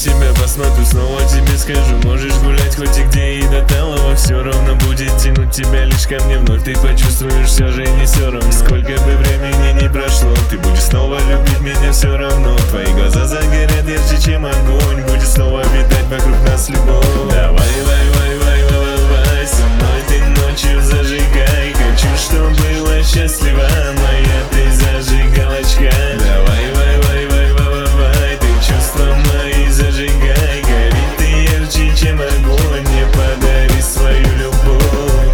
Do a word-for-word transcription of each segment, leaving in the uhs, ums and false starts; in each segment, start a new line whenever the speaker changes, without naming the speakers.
тебя посмотрю, снова тебе скажу. Можешь гулять хоть и где и до талого, все равно будет тянуть тебя лишь ко мне вновь. Ты почувствуешь, все же не все равно. Сколько бы времени не прошло, ты будешь снова любить меня все равно. Твои глаза загорят ярче, чем огонь, будет снова витать вокруг нас любовь. Давай, вай, вай, вай, вай, вай, со мной ты ночью зажигай. Хочу, чтоб было счастливо, моя ты зажигалочка. Давай, вай, вай, вай, вай, вай, ты чувства мои зажигай. Горит ты ярче, чем огонь, мне подари свою любовь.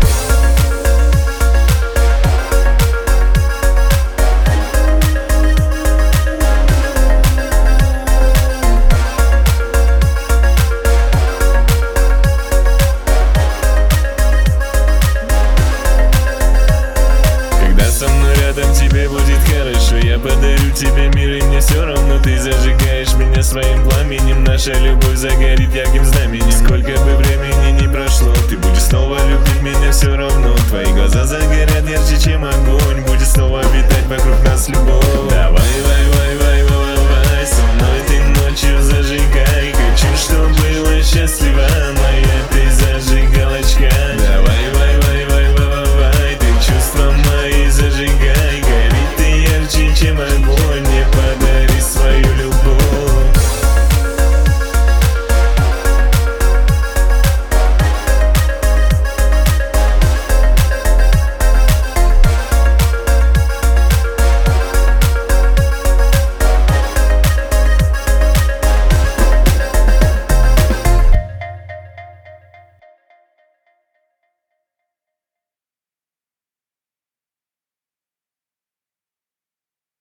Со мной рядом тебе будет хорошо, я подарю тебе мир, и мне все равно. Ты зажигаешь меня своим пламенем, наша любовь загорит ярким знаменем. Сколько бы времени не прошло, ты будешь снова любить меня все равно. Твои глаза загорят ярче, чем огонь, будет снова витать вокруг нас любовь.